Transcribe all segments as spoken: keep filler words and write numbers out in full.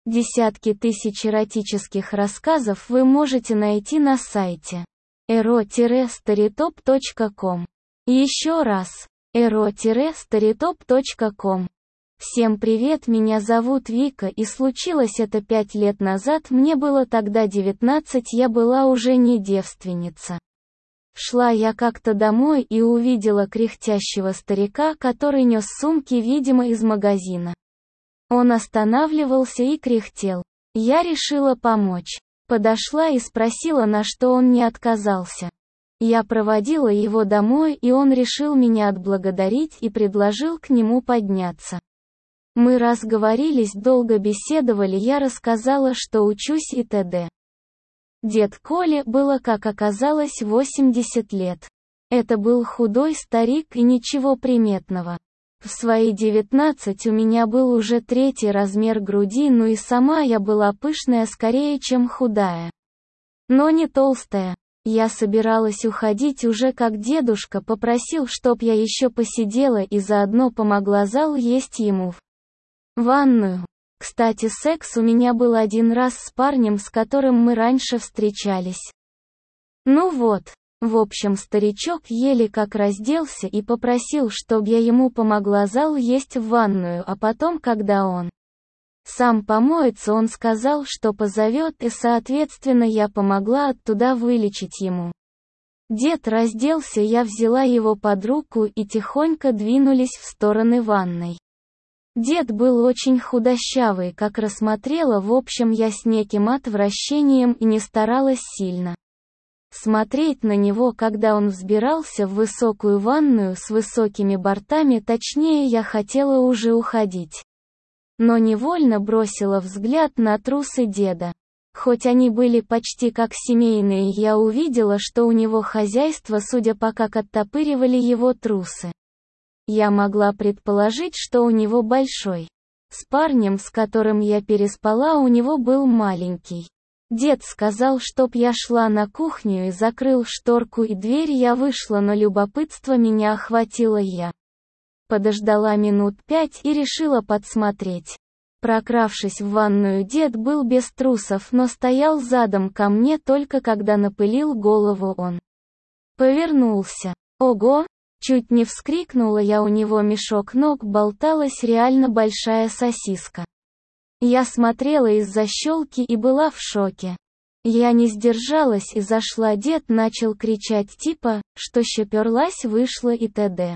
Десятки тысяч эротических рассказов вы можете найти на сайте эро старитоп точка ком. Еще раз, эро старитоп точка ком. Всем привет, меня зовут Вика, и случилось это пять лет назад, мне было тогда девятнадцать, я была уже не девственница. Шла я как-то домой и увидела кряхтящего старика, который нес сумки, видимо, из магазина. Он останавливался и кряхтел. Я решила помочь. Подошла и спросила, на что он не отказался. Я проводила его домой, и он решил меня отблагодарить и предложил к нему подняться. Мы разговорились, долго беседовали, я рассказала, что учусь и т.д. Дед Коле было, как оказалось, восемьдесят лет. Это был худой старик и ничего приметного. В свои девятнадцать у меня был уже третий размер груди, ну и сама я была пышная скорее, чем худая. Но не толстая. Я собиралась уходить уже, как дедушка попросил, чтоб я еще посидела и заодно помогла зал есть ему в ванную. Кстати, секс у меня был один раз с парнем, с которым мы раньше встречались. Ну вот. В общем, старичок еле как разделся и попросил, чтоб я ему помогла зал есть в ванную, а потом, когда он сам помоется, он сказал, что позовет, и соответственно я помогла оттуда вылечить ему. Дед разделся, я взяла его под руку и тихонько двинулись в стороны ванной. Дед был очень худощавый, как рассмотрела, в общем, я с неким отвращением и не старалась сильно смотреть на него, когда он взбирался в высокую ванную с высокими бортами, точнее, я хотела уже уходить. Но невольно бросила взгляд на трусы деда. Хоть они были почти как семейные, я увидела, что у него хозяйство, судя по как оттопыривали его трусы. Я могла предположить, что у него большой. С парнем, с которым я переспала, у него был маленький. Дед сказал, чтоб я шла на кухню, и закрыл шторку и дверь, я вышла, но любопытство меня охватило, я подождала минут пять и решила подсмотреть. Прокравшись в ванную, дед был без трусов, но стоял задом ко мне, только когда напылил голову он повернулся. Ого! Чуть не вскрикнула я, у него мешок ног болталась, реально большая сосиска. Я смотрела из-за щелки и была в шоке. Я не сдержалась и зашла, дед начал кричать типа, что щеперлась, вышла и т.д.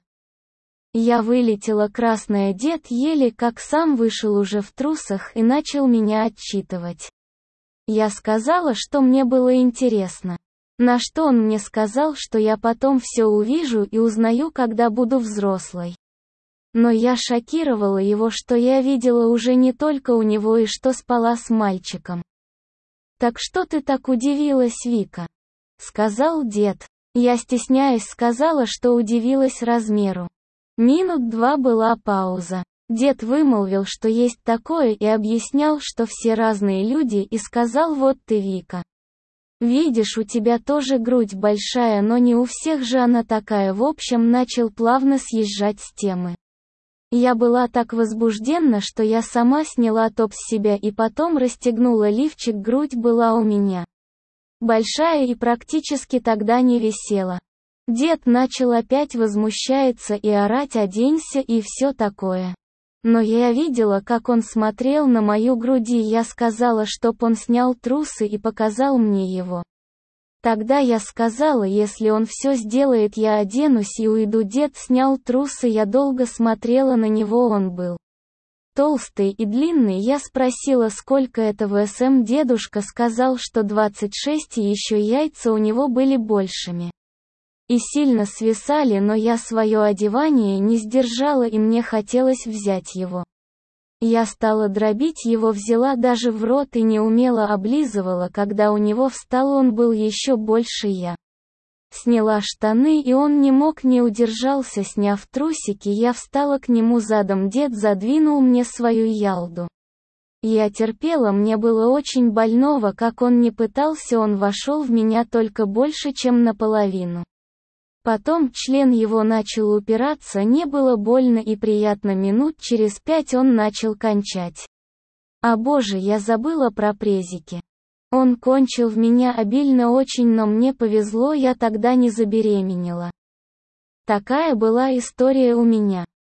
Я вылетела красная, дед еле как сам вышел уже в трусах и начал меня отчитывать. Я сказала, что мне было интересно. На что он мне сказал, что я потом все увижу и узнаю, когда буду взрослой. Но я шокировала его, что я видела уже не только у него и что спала с мальчиком. «Так что ты так удивилась, Вика?» — сказал дед. Я, стесняясь, сказала, что удивилась размеру. Минут два была пауза. Дед вымолвил, что есть такое, и объяснял, что все разные люди, и сказал: «Вот ты, Вика. Видишь, у тебя тоже грудь большая, но не у всех же она такая». В общем, начал плавно съезжать с темы. Я была так возбуждена, что я сама сняла топ с себя и потом расстегнула лифчик, грудь была у меня большая и практически тогда не висела. Дед начал опять возмущаться и орать: «Оденься» и все такое. Но я видела, как он смотрел на мою грудь, и я сказала, чтоб он снял трусы и показал мне его. Тогда я сказала, если он все сделает, я оденусь и уйду. Дед снял трусы, я долго смотрела на него, он был толстый и длинный. Я спросила, сколько это в см, дедушка сказал, что двадцать шесть, и еще яйца у него были большими и сильно свисали, но я свое одевание не сдержала, и мне хотелось взять его. Я стала дробить его, взяла даже в рот и неумело облизывала, когда у него встал, он был еще больше. Я сняла штаны, и он не мог, не удержался, сняв трусики. Я встала к нему задом, дед задвинул мне свою ялду. Я терпела, мне было очень больно, как он не пытался, он вошел в меня только больше, чем наполовину. Потом член его начал упираться, не было больно и приятно, минут через пять он начал кончать. А боже, я забыла про презики. Он кончил в меня обильно очень, но мне повезло, я тогда не забеременела. Такая была история у меня.